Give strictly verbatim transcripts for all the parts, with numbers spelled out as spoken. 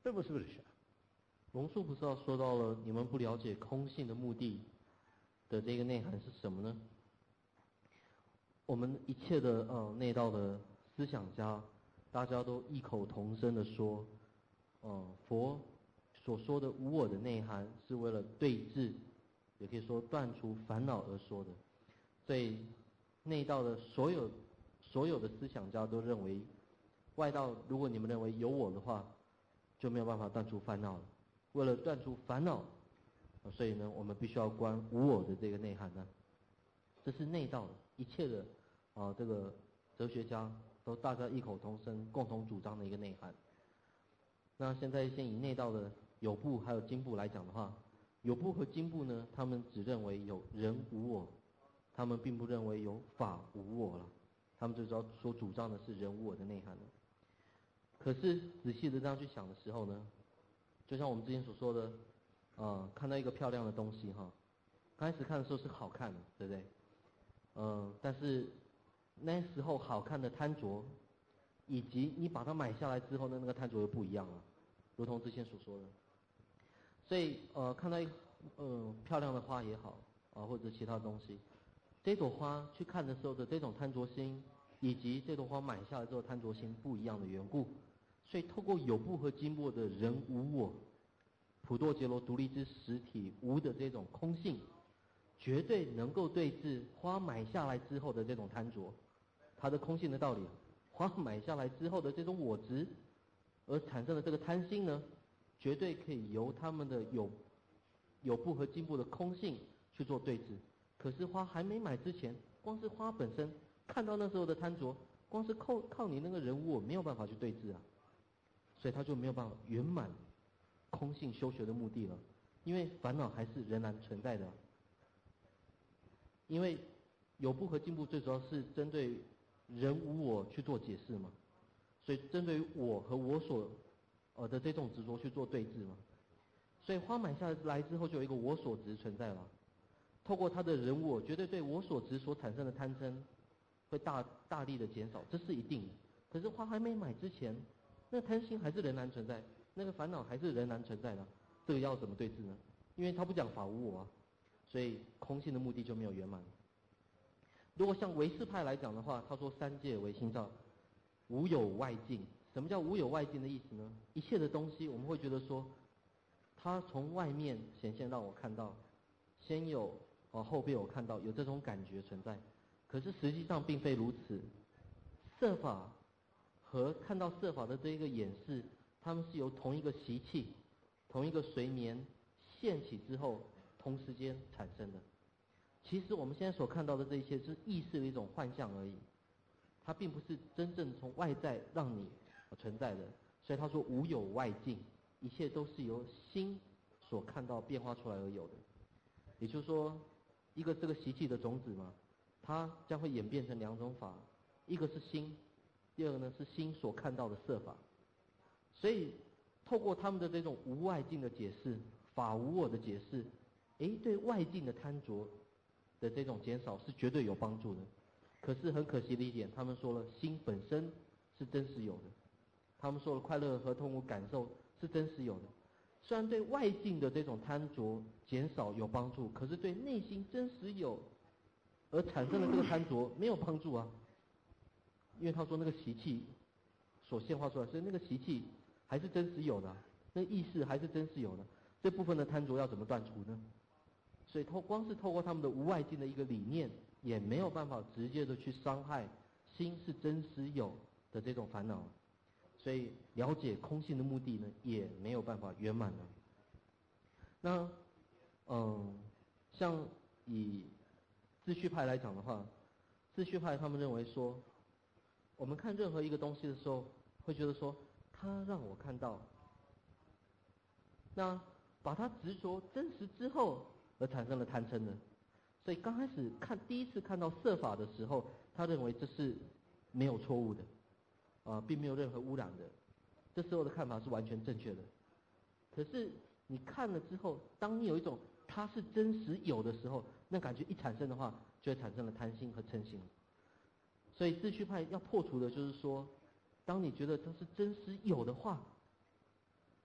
这不是不是？ 龙树菩萨说到了，你们不了解空性的目的的这个内涵是什么呢？我们一切的呃内道的思想家，大家都异口同声的说，呃，佛所说的无我的内涵是为了对治，也可以说断除烦恼而说的。所以内道的所有所有的思想家都认为，外道如果你们认为有我的话，就没有办法断除烦恼了。为了断除烦恼，所以呢，我们必须要观无我的这个内涵呢。这是内道的一切的啊，这个哲学家都大家异口同声、共同主张的一个内涵。那现在先以内道的有部还有经部来讲的话，有部和经部呢，他们只认为有人无我，他们并不认为有法无我了，他们最主要所主张的是人无我的内涵了。可是仔细的这样去想的时候呢，就像我们之前所说的，呃，看到一个漂亮的东西哈，刚开始看的时候是好看的，对不对？嗯、呃，但是那时候好看的贪着，以及你把它买下来之后呢，那个贪着又不一样了，如同之前所说的。所以呃，看到一呃漂亮的花也好啊、呃，或者其他东西，这朵花去看的时候的这种贪着心，以及这朵花买下来之后贪着心不一样的缘故。所以透过有部和经部的人无我、普堕羯罗独立之实体无的这种空性，绝对能够对治花买下来之后的这种贪着，它的空性的道理。花买下来之后的这种我执而产生的这个贪心呢，绝对可以由他们的有有部和经部的空性去做对治。可是花还没买之前，光是花本身看到那时候的贪着，光是靠靠你那个人无我没有办法去对治啊。所以他就没有办法圆满空性修学的目的了，因为烦恼还是仍然存在的。因为有部和经部最主要是针对人无我去做解释嘛，所以针对于我和我所呃的这种执着去做对治嘛。所以花买下来之后就有一个我所执存在了，透过他的人无我，绝对对我所执所产生的贪嗔会大大力的减少，这是一定的。可是花还没买之前，那贪心还是仍然存在，那个烦恼还是仍然存在的，这个要怎么对治呢？因为他不讲法无我啊，所以空性的目的就没有圆满。如果像唯识派来讲的话，他说三界为心造，无有外境。什么叫无有外境的意思呢？一切的东西我们会觉得说，它从外面显现让我看到，先有哦后被我看到，有这种感觉存在。可是实际上并非如此，色法和看到色法的这一个演示，它们是由同一个习气、同一个随眠现起之后，同时间产生的。其实我们现在所看到的这一切是意识的一种幻象而已，它并不是真正从外在让你存在的。所以他说无有外境，一切都是由心所看到变化出来而有的。也就是说，一个这个习气的种子嘛，它将会演变成两种法，一个是心，第二个呢是心所看到的色法。所以透过他们的这种无外境的解释，法无我的解释，诶，对外境的贪着的这种减少是绝对有帮助的。可是很可惜的一点，他们说了心本身是真实有的，他们说了快乐和痛苦感受是真实有的。虽然对外境的这种贪着减少有帮助，可是对内心真实有而产生的这个贪着没有帮助啊。因为他说那个习气所现化出来，所以那个习气还是真实有的，那个意识还是真实有的。这部分的贪着要怎么断除呢？所以透光是透过他们的无外境的一个理念，也没有办法直接的去伤害心是真实有的这种烦恼。所以了解空性的目的呢，也没有办法圆满了。那嗯，像以自序派来讲的话，自序派他们认为说，我们看任何一个东西的时候，会觉得说，它让我看到，那把它执着真实之后，而产生了贪嗔的。所以刚开始看第一次看到色法的时候，他认为这是没有错误的，啊、呃，并没有任何污染的，这时候的看法是完全正确的。可是你看了之后，当你有一种它是真实有的时候，那感觉一产生的话，就会产生了贪心和嗔心。所以自序派要破除的就是说，当你觉得它是真实有的话，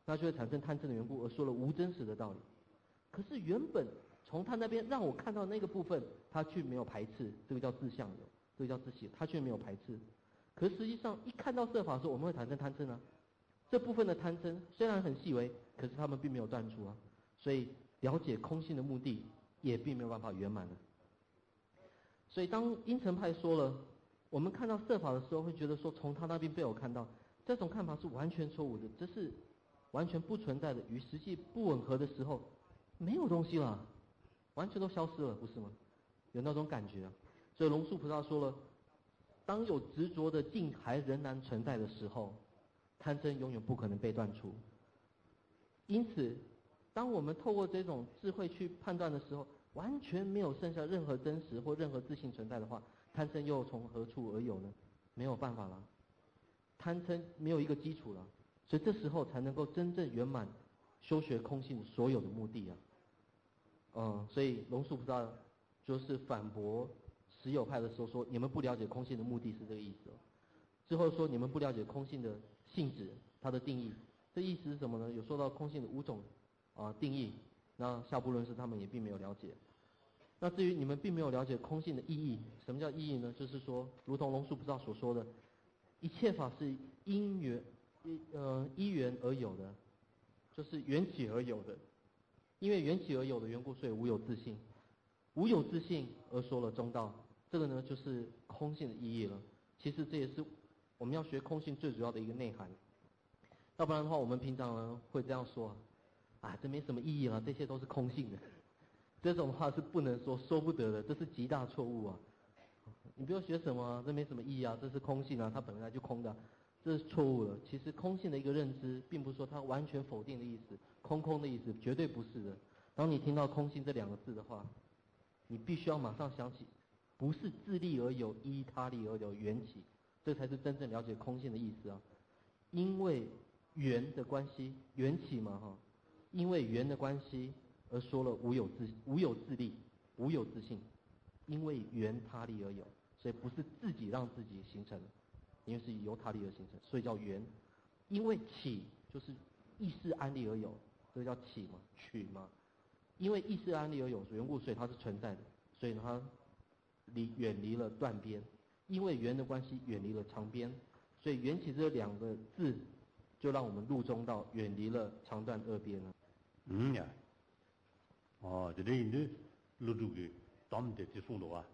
那就会产生贪嗔的缘故，而说了无真实的道理。可是原本从他那边让我看到那个部分，他却没有排斥，这个叫自相有，这个叫自喜，他却没有排斥。可是实际上一看到色法的时候，我们会产生贪嗔啊。这部分的贪嗔虽然很细微，可是他们并没有断除啊，所以了解空性的目的也并没有办法圆满了。所以当阴沉派说了，我们看到色法的时候，会觉得说从他那边被我看到，这种看法是完全错误的，这是完全不存在的，与实际不吻合的时候，没有东西了，完全都消失了，不是吗？有那种感觉啊。所以龙树菩萨说了，当有执着的境还仍然存在的时候，贪嗔永远不可能被断除。因此，当我们透过这种智慧去判断的时候，完全没有剩下任何真实或任何自性存在的话，贪嗔又从何处而有呢？没有办法了，贪嗔没有一个基础了，所以这时候才能够真正圆满修学空性所有的目的啊。嗯，所以龙树菩萨就是反驳实有派的时候说，你们不了解空性的目的是这个意思哦。之后说你们不了解空性的性质，它的定义，这意思是什么呢？有说到空性的五种啊、呃、定义，那下部论师他们也并没有了解。那至于你们并没有了解空性的意义，什么叫意义呢？就是说，如同龙树菩萨所说的，一切法是因缘依呃依缘而有的，就是缘起而有的。因为缘起而有的缘故，所以无有自性，无有自性而说了中道，这个呢就是空性的意义了。其实这也是我们要学空性最主要的一个内涵。要不然的话，我们平常呢会这样说啊，这没什么意义了，这些都是空性的。这种话是不能说，说不得的，这是极大错误啊！你不要学什么、啊，这没什么意义啊，这是空性啊，它本来就空的、啊，这是错误了。其实空性的一个认知，并不是说它完全否定的意思，空空的意思，绝对不是的。当你听到空性这两个字的话，你必须要马上想起，不是自利而有，依他利而有缘起，这才是真正了解空性的意思啊。因为缘的关系，缘起嘛哈，因为缘的关系。而说了无有自无有自利，无有自性，因为缘他利而有，所以不是自己让自己形成，因为是由他利而形成，所以叫缘。因为起就是意识安利而有，这个叫起嘛，取嘛。因为意识安利而有缘故，所以它是存在的，所以它离远离了断边。因为缘的关系，远离了长边，所以缘起这两个字，就让我们入中道，远离了长断二边了。 嗯呀。어, 저래인데 루두기 담대 지송도와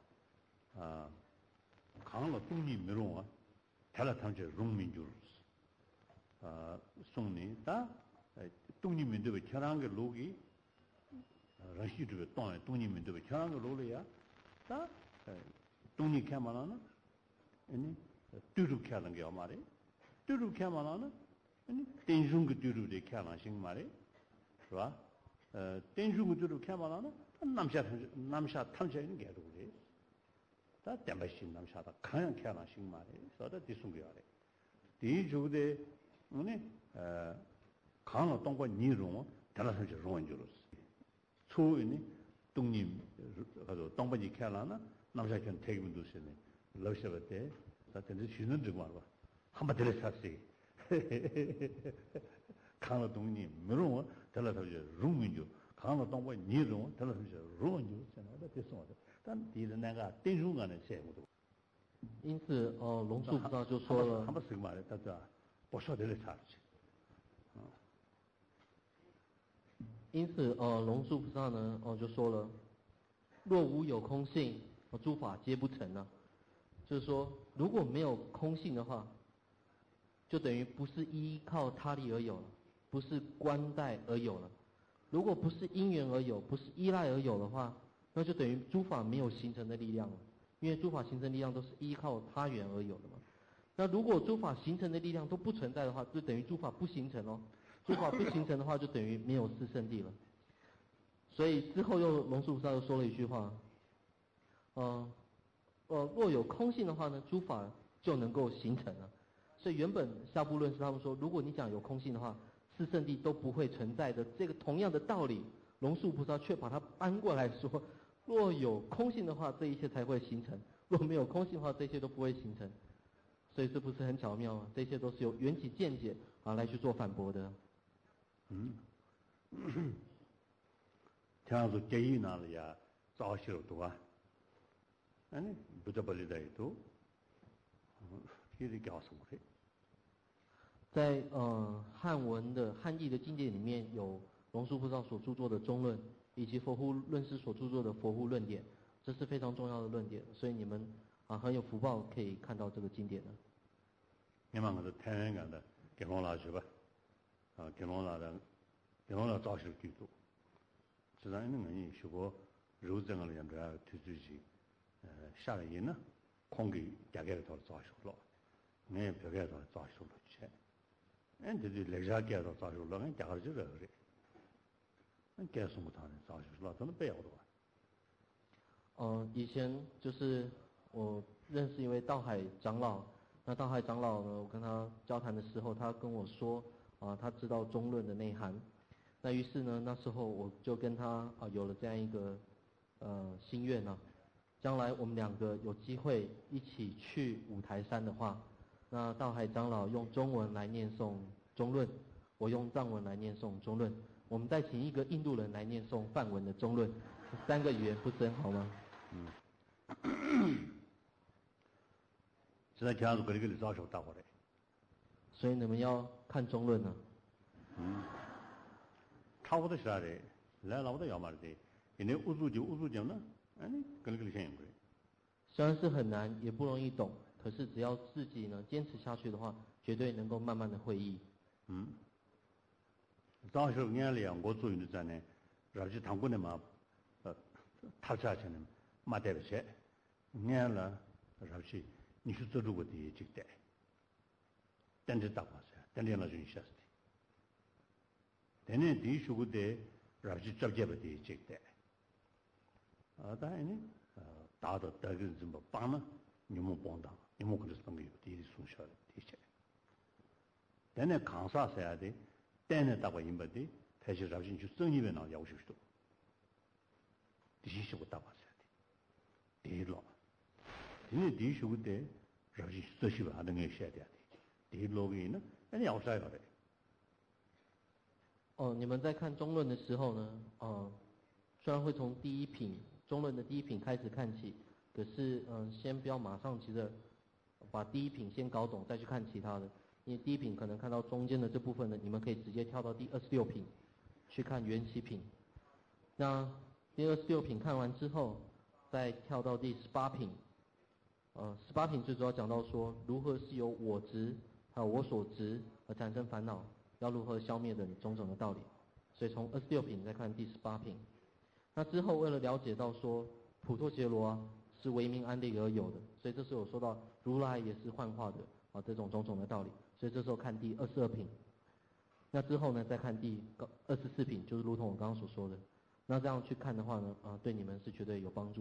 아, 강로 뚱니 미롱아 달라탕제 롱민줄 아, 송니 다 뚱니 민도에 천한게 로기 러시드에 똥에 뚱니 민도에 천한게 로려야 다 뚱니 캐만하나 아니 뚜루 캐는 게 말이 뚜루 캐만하나 아니 땡중그 뚜루데 캐나신 말이 좋아 어, 땡중구들을 캐만하나 남샤 남샤 탐자는 게 그래. 다 땜바신 남샤다 강한 캐나식 말이. 서다 디숭겨래. 디주데 오늘 어 강한 동과 니롱 달라서 저런 줄었어. 초인이 동님 가서 동바지 캐나나 남샤 견 태기문도 쓰네. 러시아한테 다 근데 쉬는 줄 말아. 한번 들었었지. 강로 동님 미롱 달라서 rum민주 강로 동과 니롱 달라서 rum민주 전화가 됐어. 단 뒤는 내가 땡중간에 세고도 因此，呃，龙树菩萨就说了， 他们什么的，他这不说的来差去。 因此，呃，龙树菩萨呢，哦、呃，就说了，若无有空性，呃，诸法皆不成啊。就是说，如果没有空性的话，就等于不是依靠他力而有了，不是观待而有了。如果不是因缘而有，不是依赖而有的话，那就等于诸法没有形成的力量了。因为诸法形成力量都是依靠他缘而有的嘛。那如果诸法形成的力量都不存在的话，就等于诸法不形成哦。诸法不形成的话，就等于没有四圣谛了。所以之后又龙树菩萨又说了一句话，呃，呃，若有空性的话呢，诸法就能够形成了。所以原本下部论师他们说，如果你讲有空性的话，四圣谛都不会存在的。这个同样的道理，龙树菩萨却把它搬过来说，若有空性的话，这一切才会形成；若没有空性的话，这些都不会形成。所以这不是很巧妙吗？这些都是由缘起见解啊来去做反驳的。 嗯，像是给予那里呀，早修多啊，嗯，不得不理解多，嗯，这是搞什么的？ 在呃汉文的汉译的经典里面有龙树菩萨所著作的中论，以及佛护论师所著作的佛护论点，这是非常重要的论点，所以你们啊很有福报可以看到这个经典的。 你们我是台湾讲的，给我拿去吧，啊，给我拿的，给我拿早修最多。实际上，那个人学过柔正的两个推出去，呃，下来人呢，空给大概到早修了，俺不该到早修了去。俺这就来下改到早修了，俺家里就这个的，俺改什么他呢？早修了，真的不要多。 嗯，以前就是我认识一位道海长老，那道海长老呢，我跟他交谈的时候，他跟我说，啊，他知道中论的内涵，那于是呢，那时候我就跟他啊有了这样一个呃心愿呢、啊，将来我们两个有机会一起去五台山的话，那道海长老用中文来念诵中论，我用藏文来念诵中论，我们再请一个印度人来念诵梵文的中论，三个语言不是很好吗？ 嗯，现在讲是这里给你早修打过来。 所以你们要看中论呢？ 嗯，差不多是啥的，来老多要嘛的，因为乌族就乌族讲呢，嗯，跟那个相应的。 虽然是很难，也不容易懂，可是只要自己呢坚持下去的话，绝对能够慢慢的会意。 嗯，早修眼里啊，我作用的在呢，而且堂过的嘛，呃，他下去呢，嘛带不起，眼了，而且你是做这个的这个，但是打过噻，但是那就下子的，但是第一学过的，而且直接不的这个，啊，当然呢，呃，达到这个怎么帮呢？你们帮当，你们可能是朋友，第一从小的这些，但是抗杀噻的，但是打过一百的，他就而且就生意为那要求多，第一学过打过噻的，第一了。因为第一学过的，而且这些还能给写掉的，第一落给呢，那要啥要的？ 哦，你们在看中论的时候呢，呃，虽然会从第一品中论的第一品开始看起，可是嗯、呃，先不要马上急着把第一品先搞懂，再去看其他的，因为第一品可能看到中间的这部分呢，你们可以直接跳到第二十六品去看缘起品。那第二十六品看完之后，再跳到第十八品。呃，十八品最主要讲到说，如何是由我执还有我所执而产生烦恼，要如何消灭等种种的道理。所以从二十六品再看第十八品。那之后为了了解到说，普陀羯罗啊是唯名安立而有的，所以这时候有说到如来也是幻化的啊这种种种的道理。所以这时候看第二十二品。那之后呢，再看第二十四品，就是如同我刚刚所说的。那这样去看的话呢，啊，对你们是绝对有帮助。